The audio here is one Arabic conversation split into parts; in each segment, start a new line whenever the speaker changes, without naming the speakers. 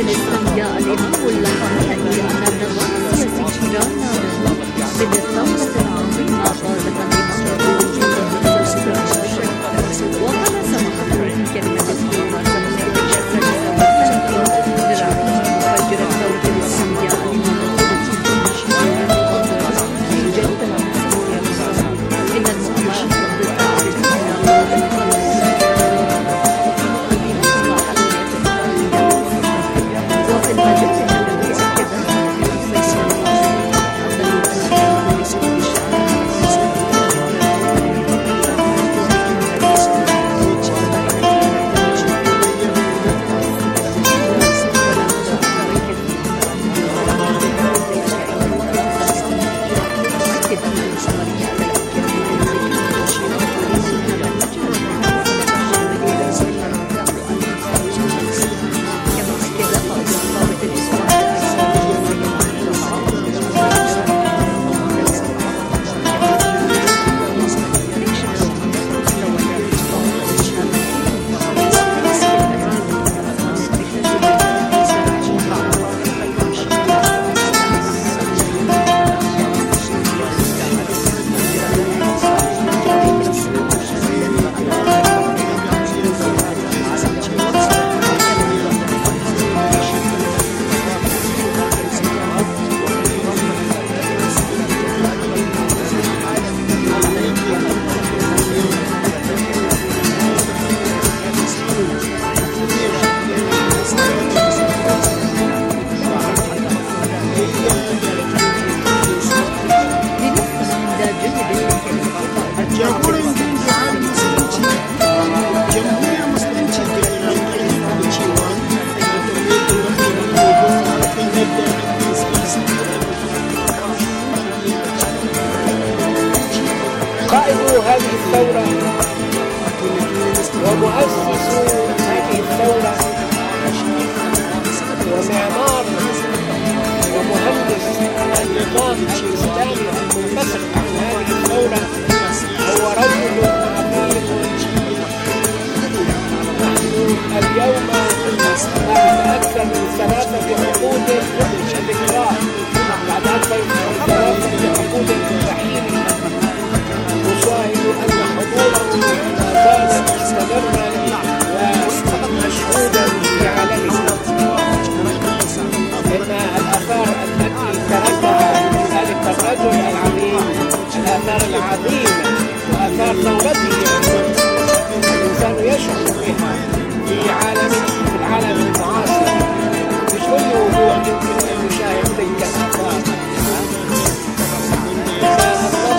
الاستنجاء الإمام الخامنئي أن النظام السياسي في إيران نادى بالثورة العظيمة طالبا بمحو وجوده السياسي وقال سماحته في كلمة في مناسبة الذكرى السادسة والثلاثين لرعاية مفجر ثورة الاستنجاء لمنظمة المشروع جدد إن المؤامرات
هذه الثورة ومؤسس هذه الثورة ومعمار ومهندس النظام الإسلامي المنبثق عن هذه الثورة هو رجل عظيم. نحن اليوم بعد أكثر من 3 عقود ذكرى، بعد أكثر من 3 عقود مستحيل نشاهد أن حضوره ما زال مستمرا ومشهودا في عالمنا. إن الآثار التي تركها ذلك الرجل العظيم، الآثار العظيمة وآثار ثورته الإنسان يشعر بها في العالم المعاصر بكل وضوح يمكن أن نشاهد تلك الآثار.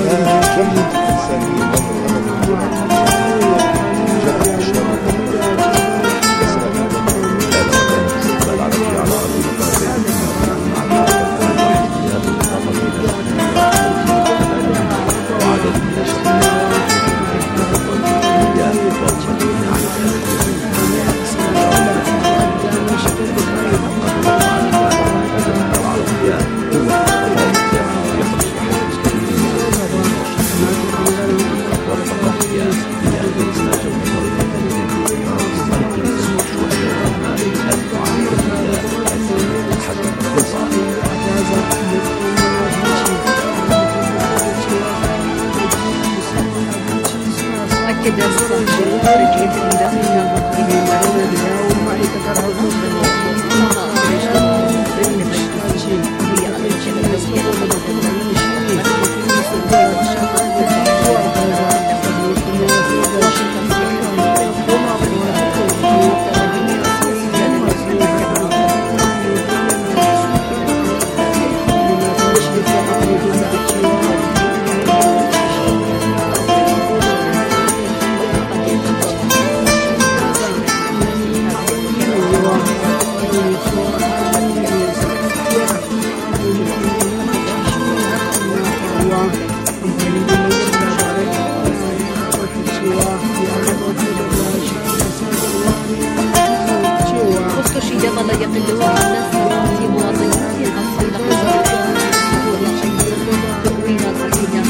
جملة إنسانية جاء الشر
أكد الصحفي الخارجي من داخل استشهد من لا يقل عن الناس في مواطنين قد خلقوا تأويل صحيح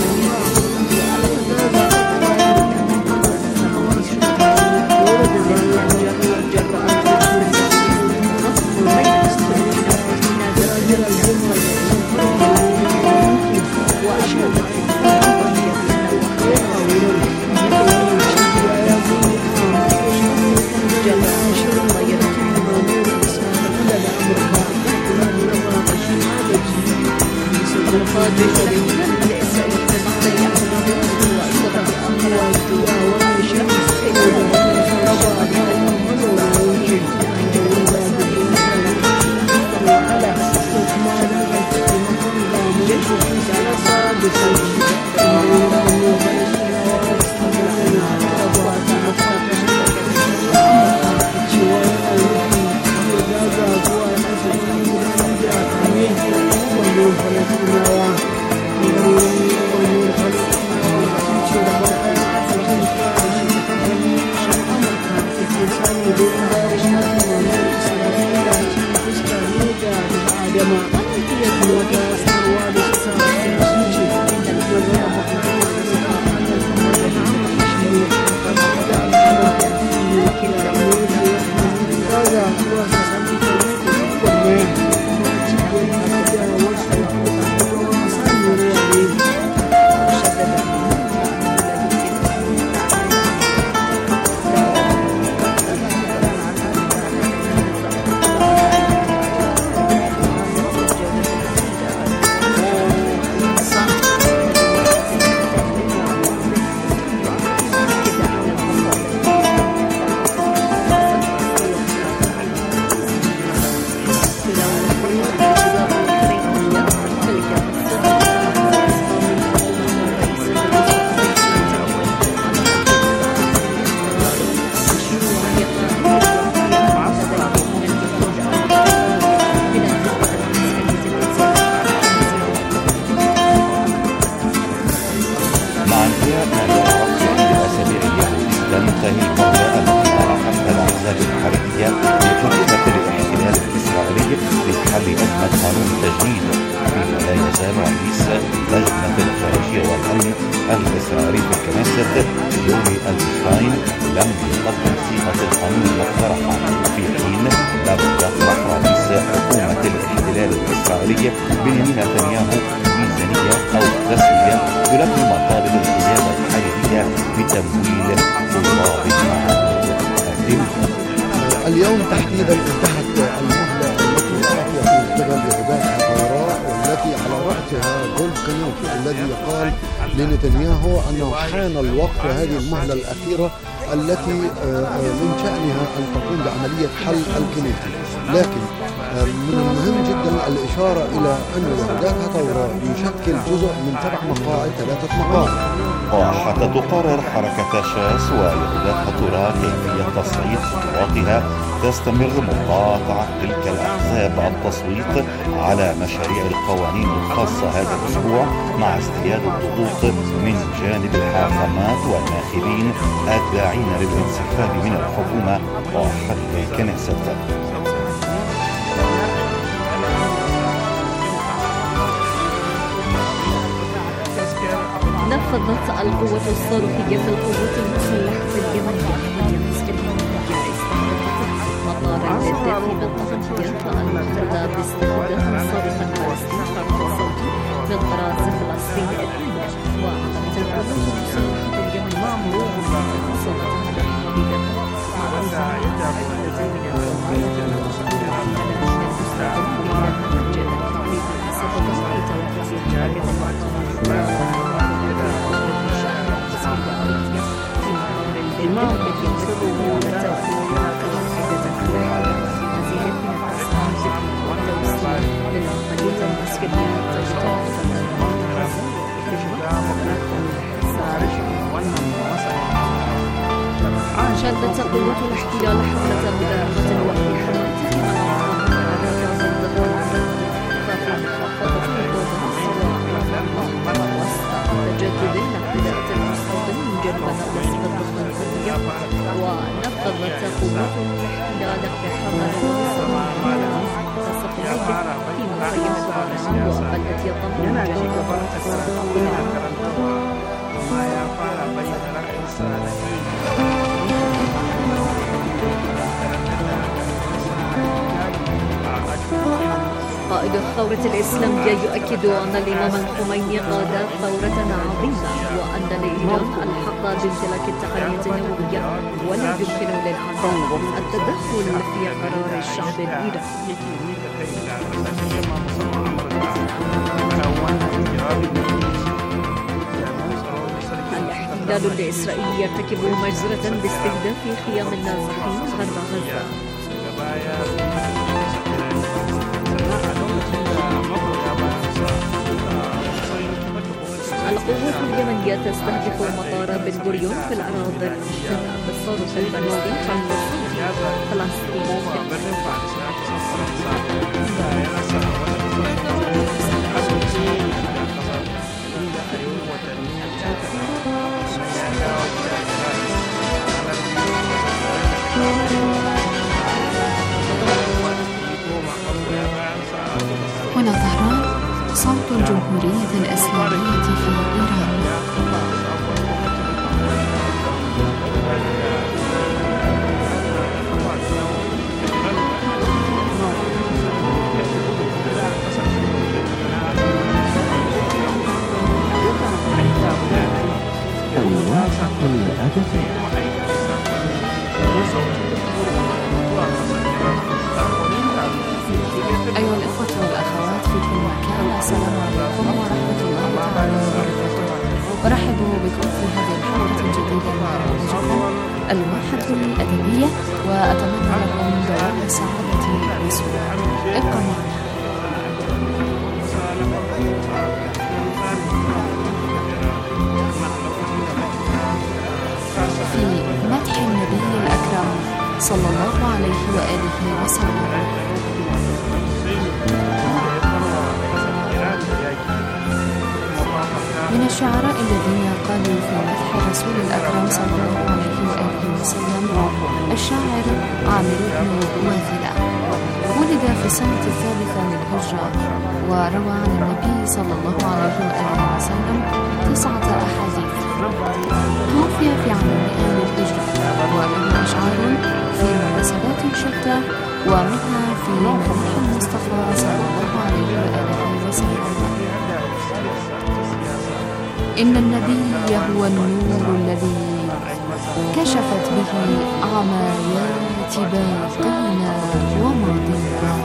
الإسرائيلي في الكنيسة يولي ألبشتاين لم يقدم صيغة القانون المقترحة في حين لم يطرح رئيس حكومة الاحتلال الإسرائيلي بنيامين نتنياهو ميزانية أو تسوية تلبي مطالب القيادة الحالية بتمويل طلاب المعاهد الدينية.
اليوم تحديدا انتهت المهلة التي أعطيت من قبل عباد الثوراء والتي على رأسها جولد كنوت الذي قال لنتنياهو أنه حان الوقت هذه المهلة الأخيرة التي من شأنها أن تقوم بعملية حل الكنيسة. لكن من المهم جدا الإشارة إلى أن وحدات هتورا يشكل جزء من 7 مقاعد 3 مقاعد.
وحتى تقرر حركة شاس ووحدات هتورا كيفية تصعيد خطواتها، تستمر مقاطعة تلك الأحزاب التصويت على مشاريع القوانين الخاصة هذا الأسبوع، مع ازدياد الضغوط من جانب الحاكمات والناخبين الداعين للانسحاب من الحكومة وحل الكنيست.
نفذت القوة الصاروخية في القوات المسلحة اليمنية مطارا للدفع بالتغطيات المحتلة باستخدام صاروخ فلسطين فرد صوتي من طراز فلسطين 2. وأعلنت القوات المسلحة اليمنية صوتها الحديدة مع الزعيم شدت قوة الاحتلال حملة مداهمة الوحي حملة ففي محافظة واستجد بين اعتداءات المستوطنين جنوب نابلس بالضفة الغربية. ونفذت قوات الاحتلال اقتحام في مخيم الغرام وبلدة يطمن جنوب قائد الثورة الإسلامية يؤكد أن الإمام الخميني قاد ثورة عظيمة، وأن لإيران الحق بامتلاك التقنية النووية، ولا يمكن للأعداء التدخل في قرار الشعب الإيراني. الاحتلال الإسرائيلي يرتكب مجزرة باستهداف خيام النازحين غرب غزة. القوات اليمنية تستهدف مطار بن غوريون في الأراضي المحتلة بالصاروخ البالستي خلف فلسطين.
هنا طهران، صوت الجمهورية الإسلامية في إيران. أيها الإخوة والأخوات في كل مكان، السلام عليكم ورحمة الله تعالى وبركاته. أرحب بكم في هذه الحلقة الجديدة من برنامجكم الواحة الأدبية، وأتمنى لكم دوام السعادة والسرور. ابقوا معنا. في مدح النبي الأكرم صلى الله عليه وآله وسلم. من الشعراء الذين قالوا في مدح الرسول الأكرم صلى الله عليه وآله وسلم الشاعر عامر بن واثلة. ولد في السنة 3 للهجرة، وروى عن النبي صلى الله عليه وآله وسلم 9 أحاديث. توفي في عام 100 للهجرة، وله أشعار في مناسبات شتى، ومنها في مدح المصطفى صلى الله عليه وآله وسلم. إن النبي هو النور الذي كشفت به عمايات باقينا وماضينا،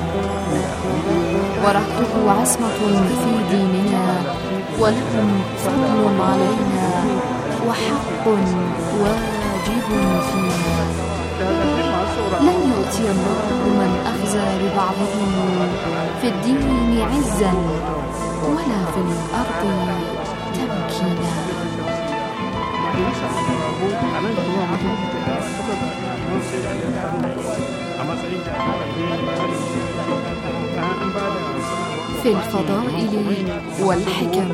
ورهته عصمة في ديننا، ولهم فضل علينا، وحق واجب فينا. لن يؤتي الله من أخزى ببعضهم في الدين عزا ولا في الأرض تمكينا. في الفضائل والحكم.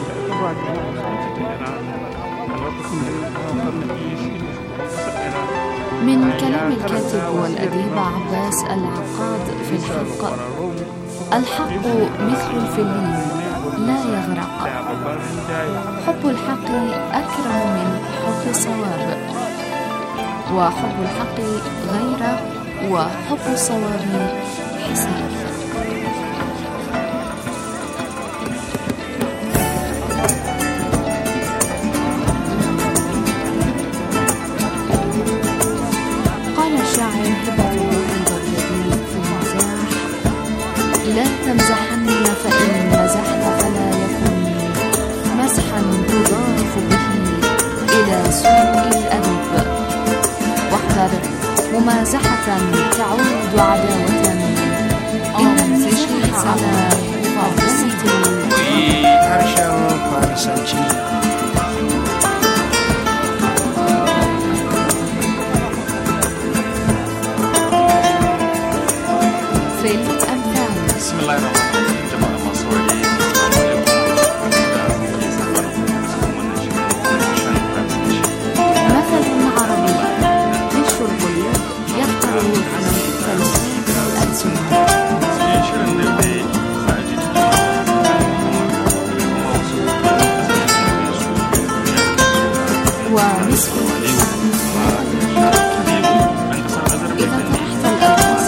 من كلام الكاتب والأديب عباس العقاد في الحق: الحق مثل الفلين لا يغرق. حب الحق أكرم من حب الصواب، وحب الحق غير، وحب الصواب حساب. لا تمزحن فإن مزحت فلا يكن مزحا تضاف به إلى سوء الأدب، واحذر ممازحة تعود عداوة إن المزح على فارسة في الأمثال.
بسم الله الرحمن الرحيم. جماعة المصورين،
مثل عربي: ريش البيوت يقتل عن فلسفة الألسن. ونصف الإنسان إذا طرحت الألفاظ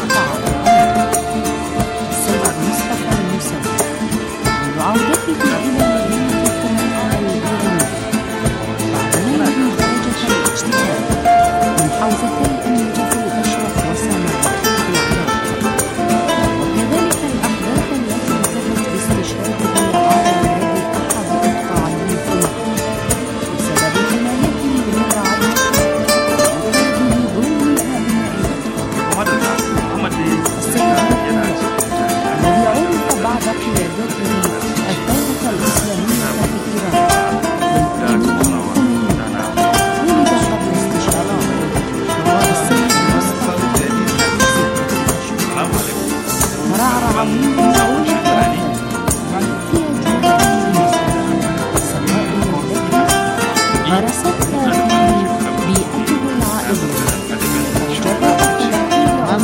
عودتي إلى قيادته الثورة الإسلامية في إيران ولد قبل استشارات السيد مصطفى ترعرع منه عود في أجواء السماء التي غرستها بيئته العائلية جربت التحكيم عن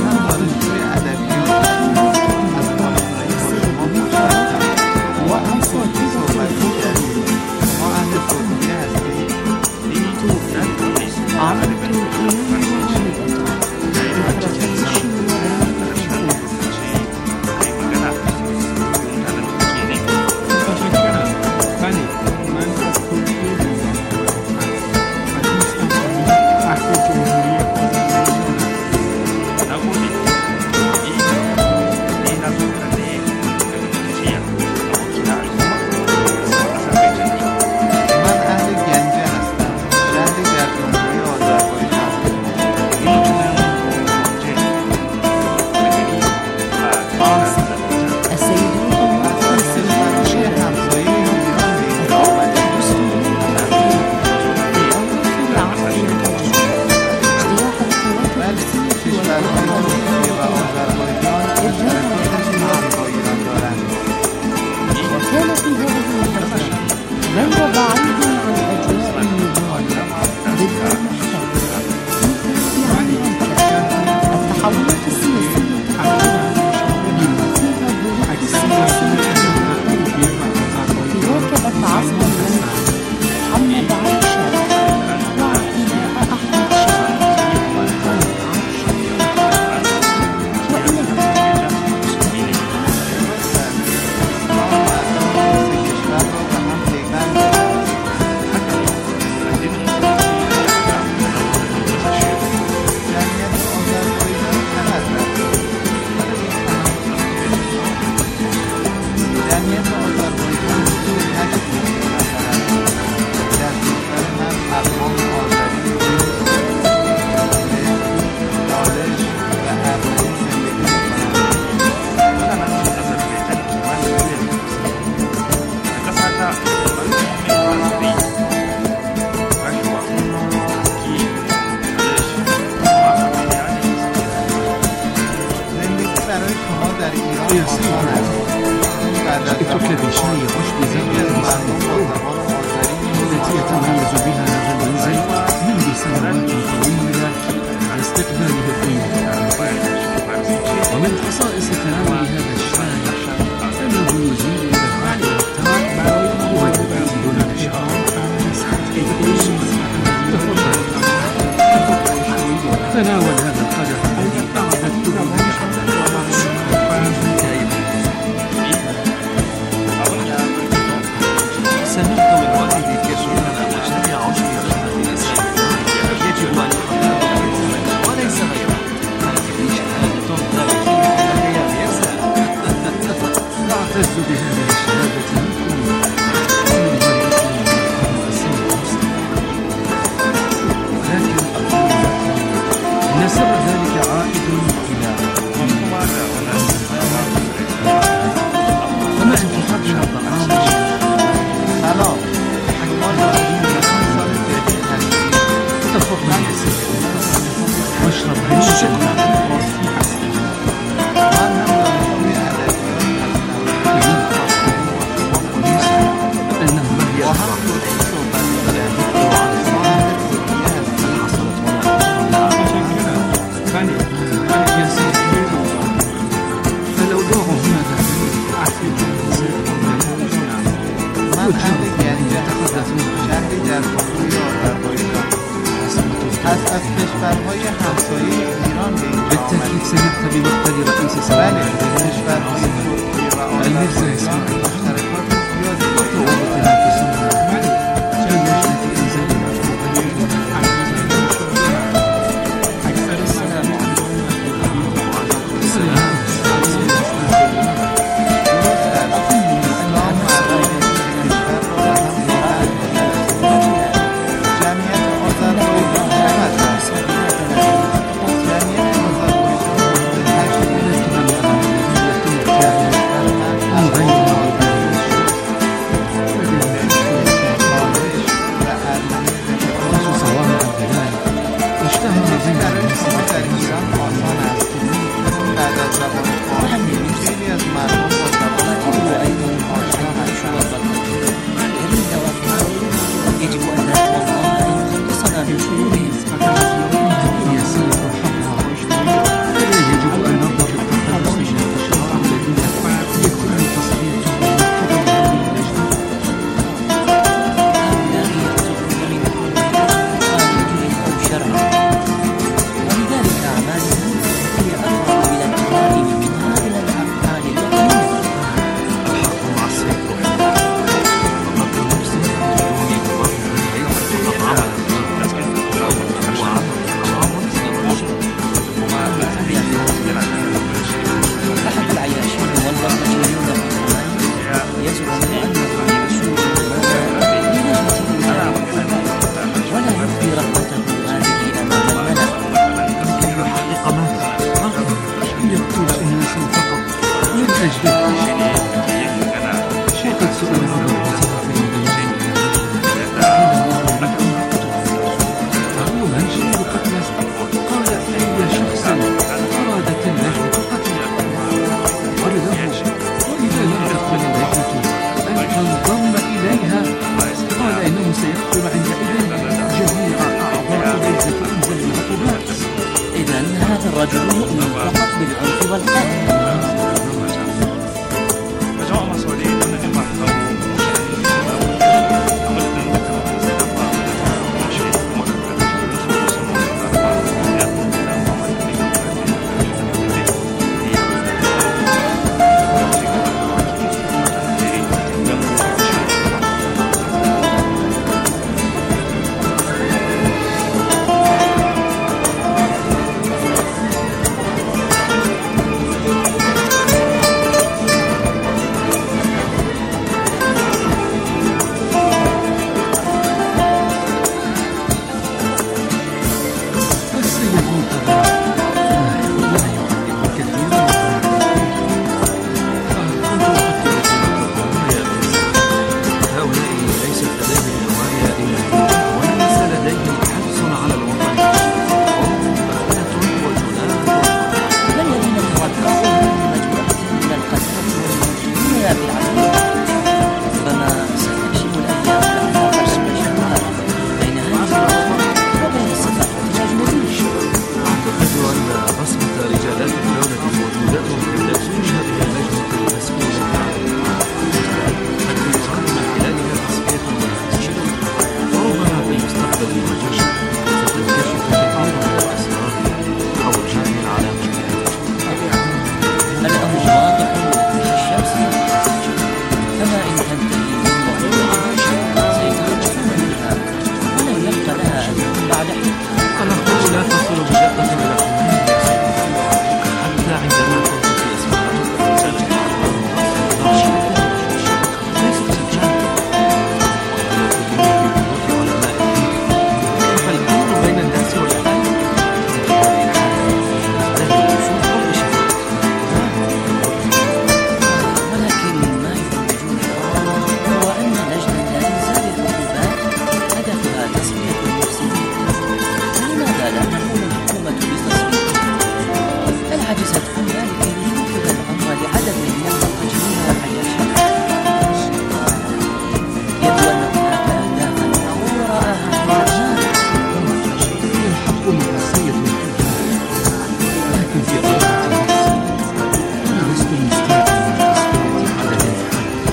غير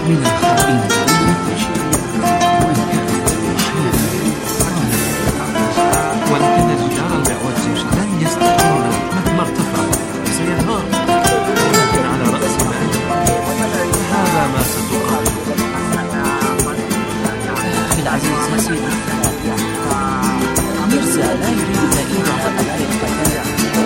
من الخائن ولكن الجدار المعوج لن يستقيم مهما ارتفع سينهار، ولكن على رأس مال هذا ما ستقابله.
أخي العزيز يا سيدي، ميرزا لا يريد تأييد هذه الفتاة،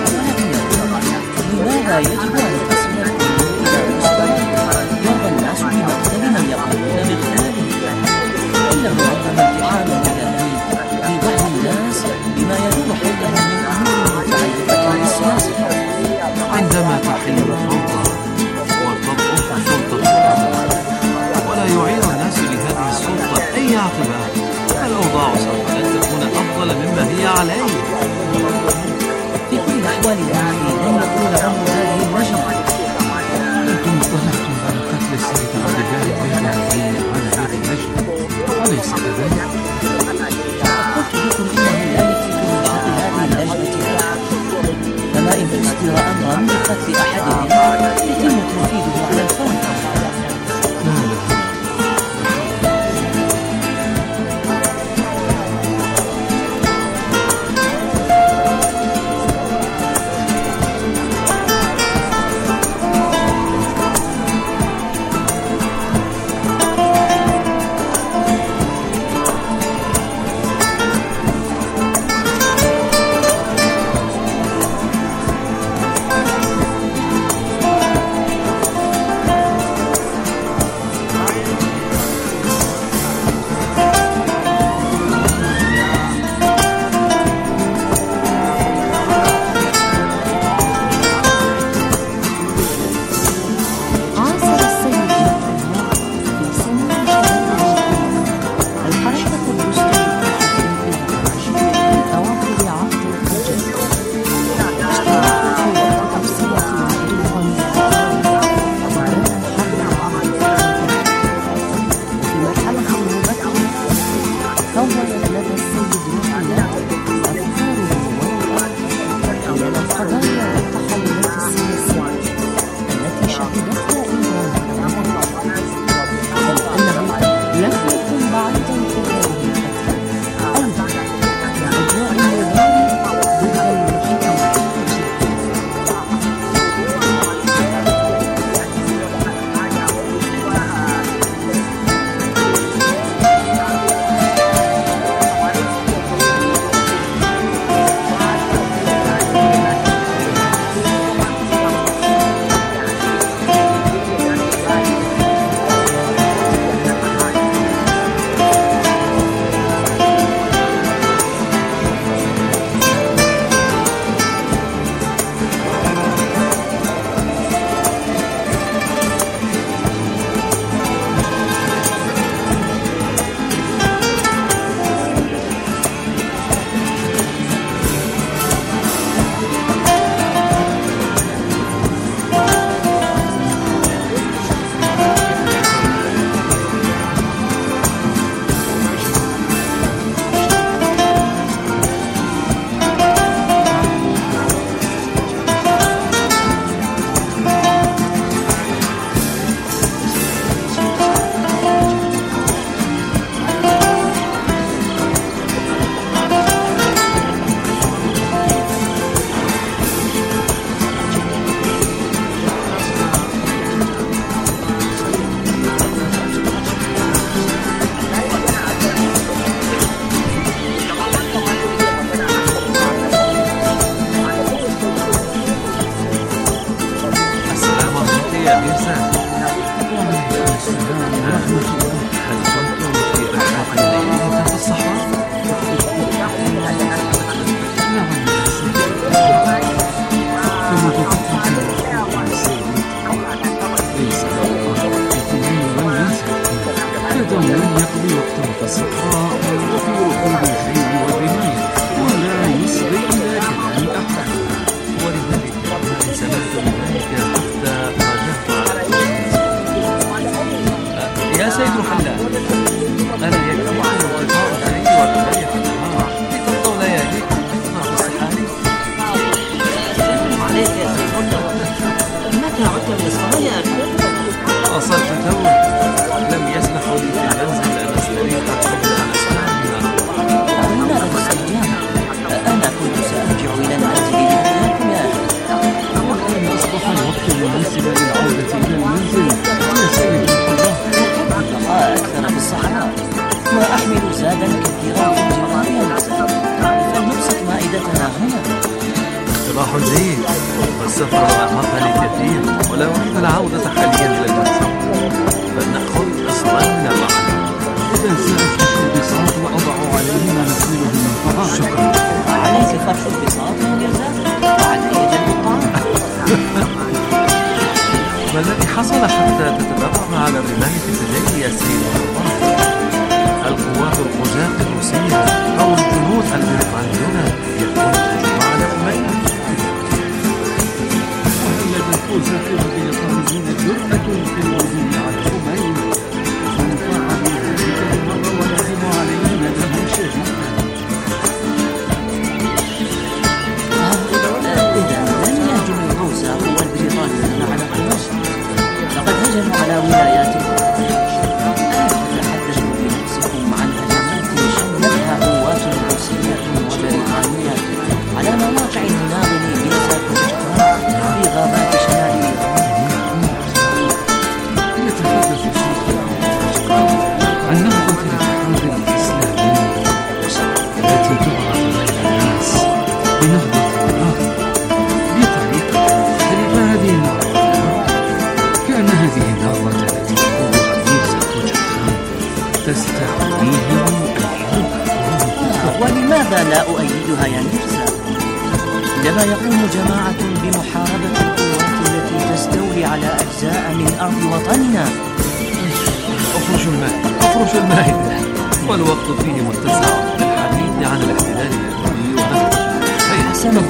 لماذا يجب أن تصل إلى مستوى يرضى الناس بمقتل من يقومون بغلاله؟ إنه ربما امتحان إلهي لوعي الناس بما يدور حولهم من أمور متعلقة بالسياسة.
عندما تحل الفوضى وتضعف سلطة الأمر ولا يعير الناس لهذه السلطة أي اعتبار، فالأوضاع سوف لن تكون أفضل مما هي عليه.
في كل الأحوال يا أخي لن يطول عمر هذه اللجنة.
أنتم اطلعتم على قتل السيد عبد الجليل بن علي على هذه اللجنة، أليس كذلك؟
قلت لكم إنه لا يكفي لشأن هذه اللجنة أحد، فما إن تصدر أمرا بقتل أحدهم يتم تنفيذه على الفور. وصلت تو. وأحمل زادا كثيرا في الجوار ينزل، فلنبسط مائدتنا هنا.
اقتراح جيد، والسفر أعاقني كثير ولا أريد العودة حاليا إلى المنزل، فلنأخذ أسرارنا معنا.
إذا سأفتح البساط وأضع عليه ما نحمله من طعام.
شكرا.
عليك فرش البساط يا ميرزا، وعلي جلب الطعام.
ما الذي حصل حتى تتدرب على الرماية في التجلي يا سيد الله؟ القوات القزاة الروسية أو الجنود البريطانيون يكون الهجوم على أمية.
وهل لدى القزاة البريطانيين جرأة في الهجوم على أمية؟ من فعلوا ذلك المرة ولزموا علينا ندما شديدا.
إذا لم يهجم القوساء والبريطانيون على مصر، لقد هجموا على ولاياتكم. تحدثوا بنفسكم عن هجمات شنتها قوات روسية وبريطانية على مواقع المناغم بنساكوشتار في غابات شمال
يتحدث عن نهضة الاتحاد الإسلامي التي تعرف بين الناس بنهضة النهضة بطريقة مختلفة. هذه النهضة كان هذه النهضة التي تقودها ميرزا كوشتار تستهويهم أيضا.
ولماذا لا أؤيدها يا ميرزا؟ عندما يقوم جماعة بمحاربة القوات التي تستولي على أجزاء من أرض وطننا.
أفرش المائدة والوقت فيه متسع للحديث عن الاحتلال الإيطالي ونهضته.
أحسنت.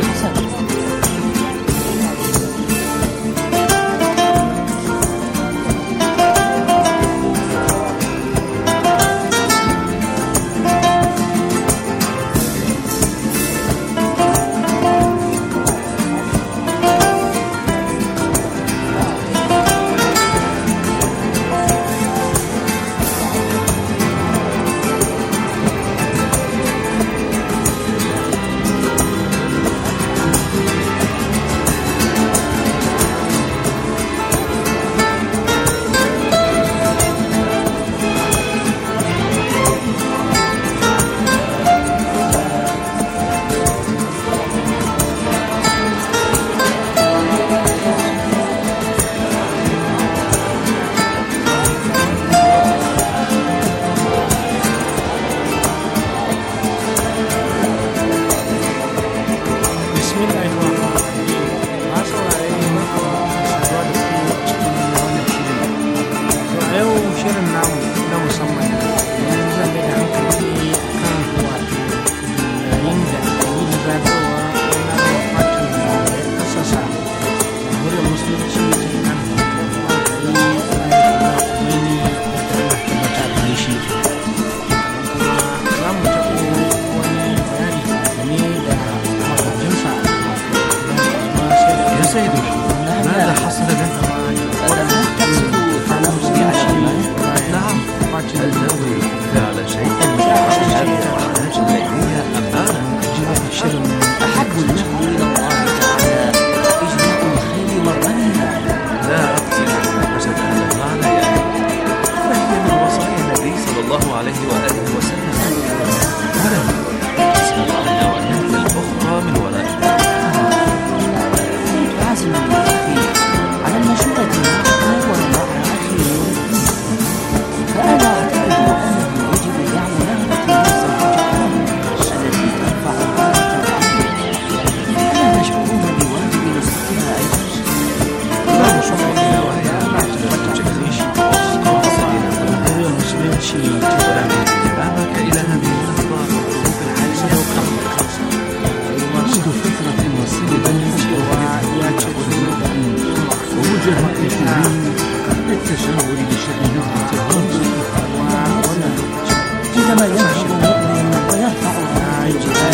عندما ينهض مؤمن ويرفع الجهاد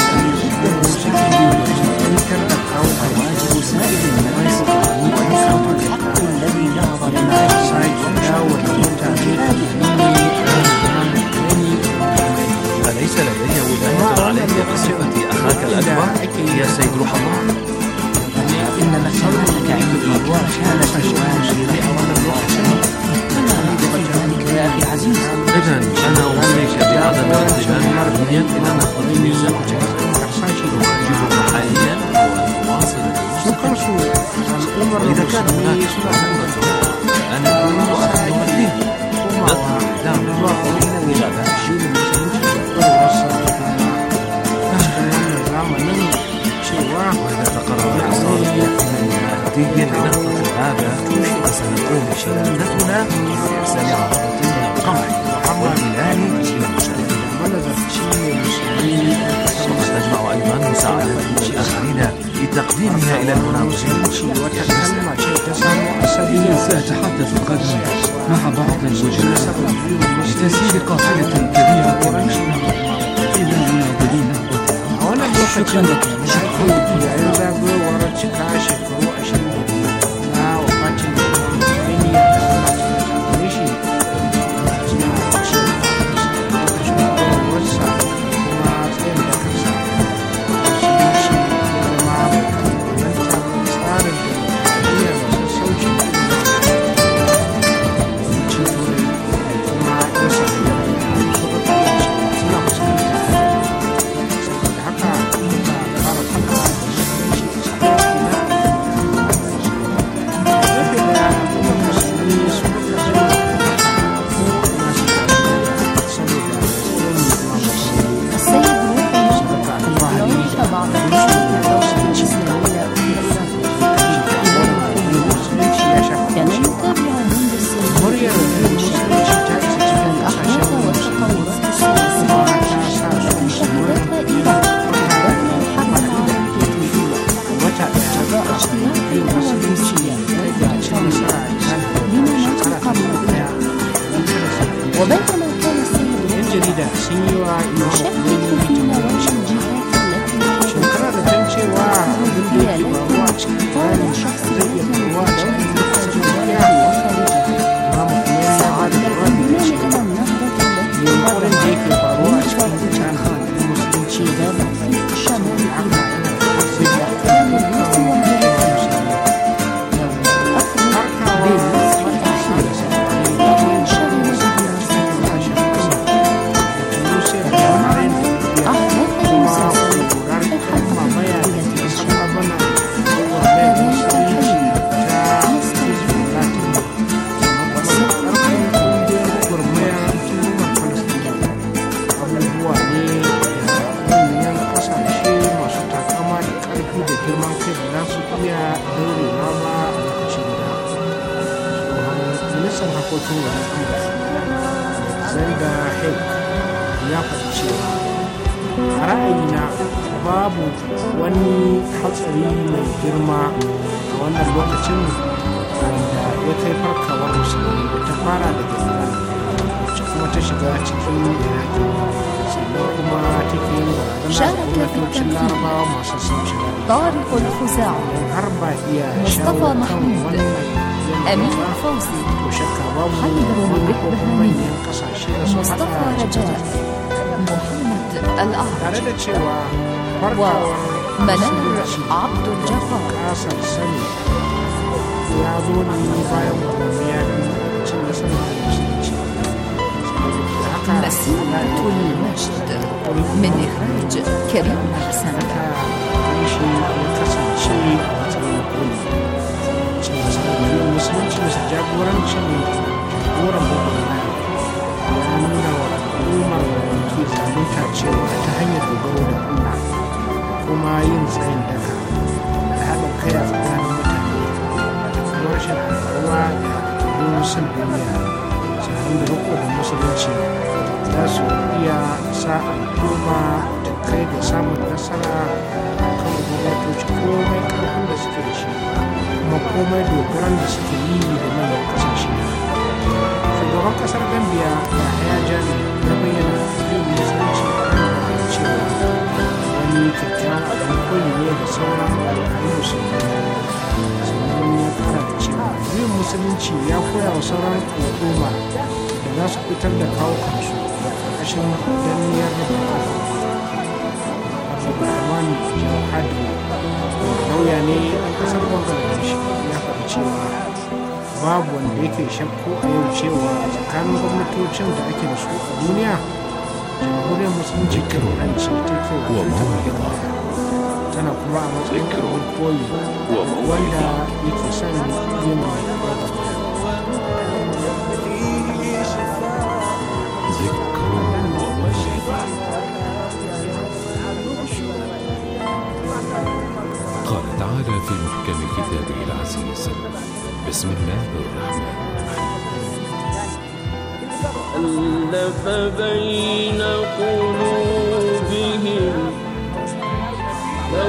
واجب سائر الناس ويسقط الحق الذي نهض لنا
أليس لدي ولاية عليك بصفتي أخاك الأكبر يا سيد روح الله؟
إن مكانتك عندي كانت جوانبي ولا أريد في ذلك يا أخي عزيز.
إذن أنا أوصي انضمام العملية إلى نهضة النظام واجبنا حاليا هو أن نواصل إذا كان هناك مهمة أن نكون مؤثرين نطلب دعم الإجابات وإذا تقرر الإصرار ماديا لنهضة هذا فسنقوم بشراكتنا في إرسال عرضة من القمع والبلاد إلى المشاركين وتجمع أيضا مساعدة الآخرين لتقديمها إلى المناوشين.
سأتحدث غدا مع بعض الوجهاء لتسيير قافلة كبيرة من النهضة إلى مناضلين نهضتها. شكرا لك.
شارك في التمثيل طارق الخزاعي، مصطفى محمود، أمين فوزي، حيدر البهبهاني، مصطفى رجاء، محمد الأعرج، ومنار عبد الجبار. مسيرة المجد من إخراج كريم حسن.
kuma yin tsayin daka da haɗin kai a tsakanin mutane da rashin haɗuwa da don san duniya sannan da riko da musulunci za su iya sa al'umma ta kai da samun nasara a kan gwamnatoci komai ƙarfin da suke da shi kuma komai dogaran da suke yi da manyan ƙasashe. Shugaban ƙasar Gambia Yahaya Jammeh ya bayyana yin musulunci a cewa wani kyakkyawan abin koyi ne da sauran al'adun musulmi. Sannan ya kara da cewa yin musulunci ya koya wa sauran al'umma da za su fitar da kawo kansu da ƙarƙashin danniyar da Abdulrahman Jawhari lauya ne a ƙasar Bangladesh ya faɗi cewa babu wanda yake shakku a yau cewa tsakanin gwamnatocin da ake da su a duniya jamhuriyar musulunci ta iran ce take wakiltar tana kuma a matsayin abin koyi wanda yake son yin
قال تعالى في محكم كتابه العزيز بسم الله الرحمن الرحيم
ألف بين قلوبهم لو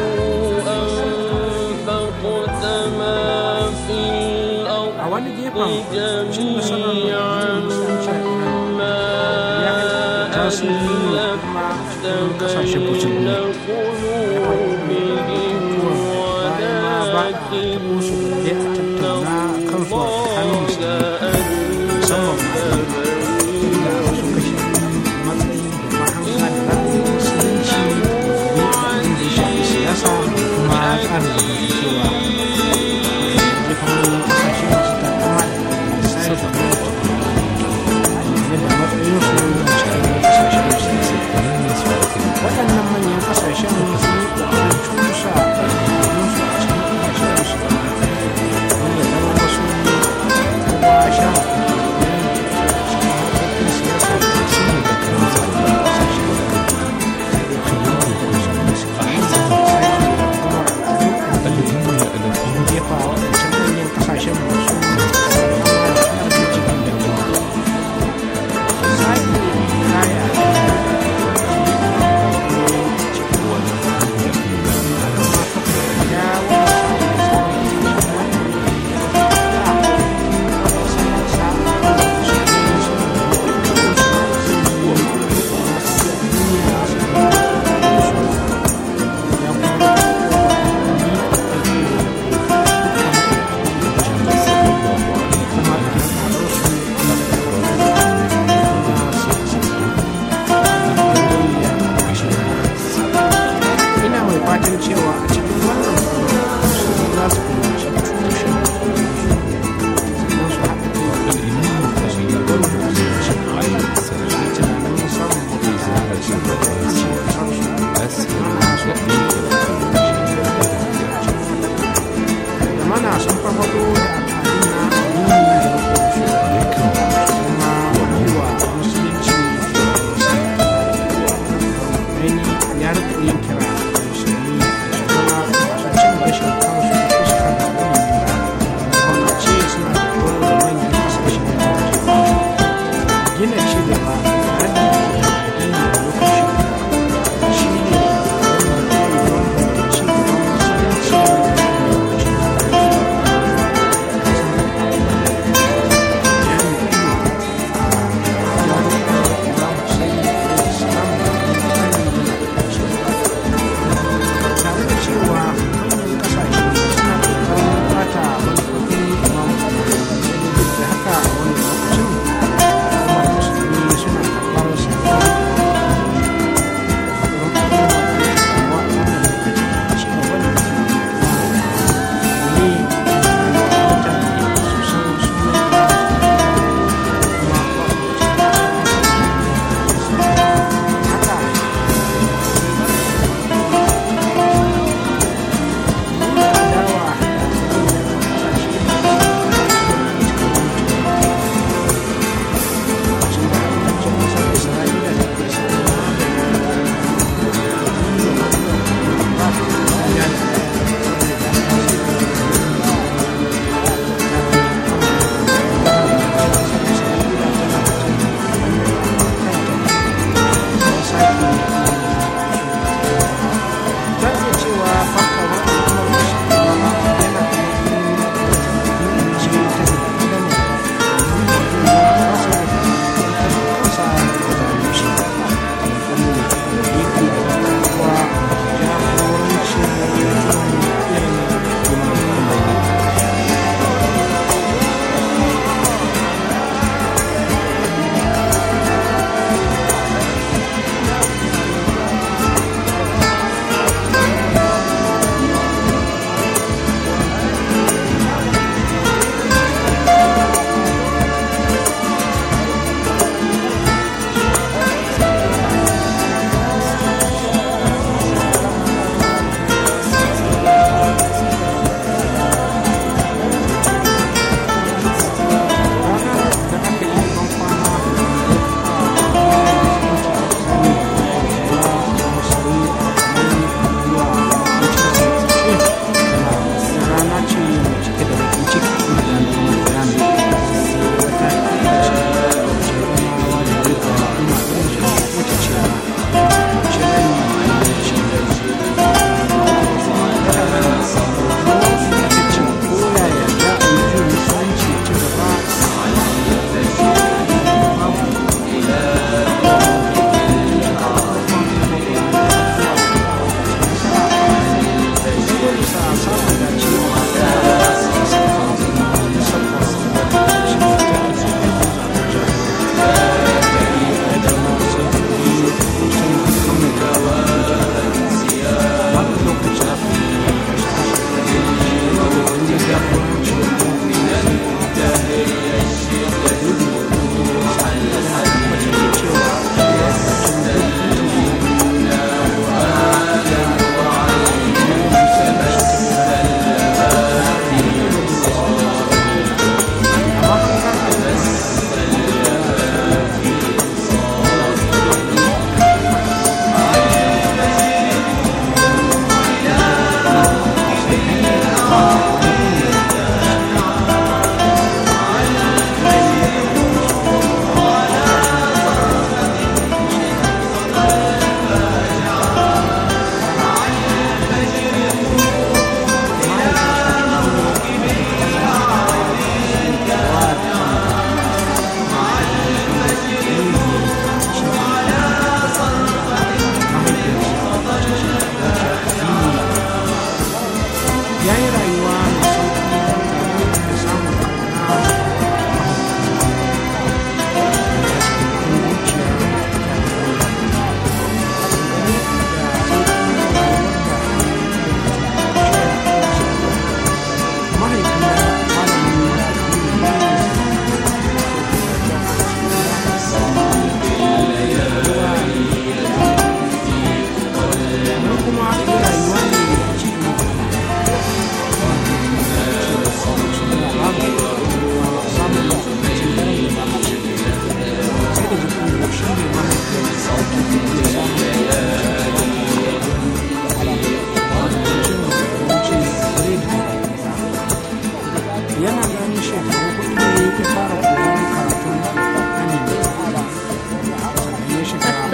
أنفقت ما في الأرض جميعا ما ألفت بين قلوبهم ولكن
waɗannan manyan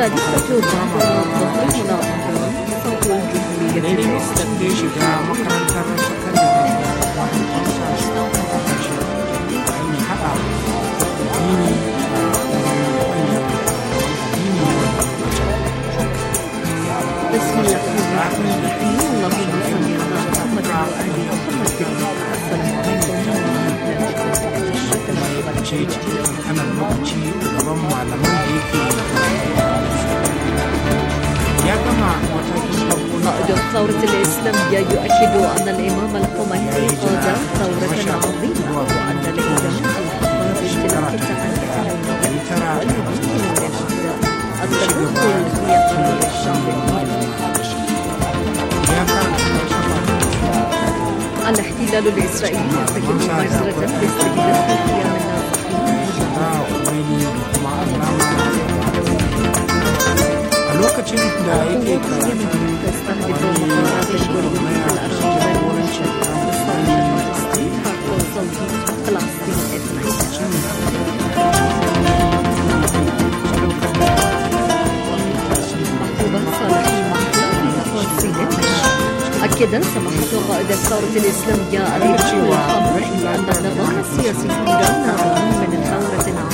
الثالثة بعد الظهر هنا صوت الجمهورية بسم الله الرحمن الرحيم. اللهم صل على محمد وآل محمد. السلام عليكم
ana lokaci gaban malaman da yake ya gama matakin farko na
ثورة الإسلامية يؤكد أن الإمام الخميني قاد ثورة عظيمة وأن الإمام الأخبار امتلاك التعليم والمدينة للأعداء التدخل في قضايا الشعب. الاحتلال الإسرائيلي يرتكب مجزرة باستهداف قيام
lokacin da yake
تستهدف مقرات الجنوبية في الأراضي المنشأة فلسطين 12. أكد سماحة قائد الثورة الإسلامية الإمام الخامنئي أن النظام السياسي في إيران نابع من الثورة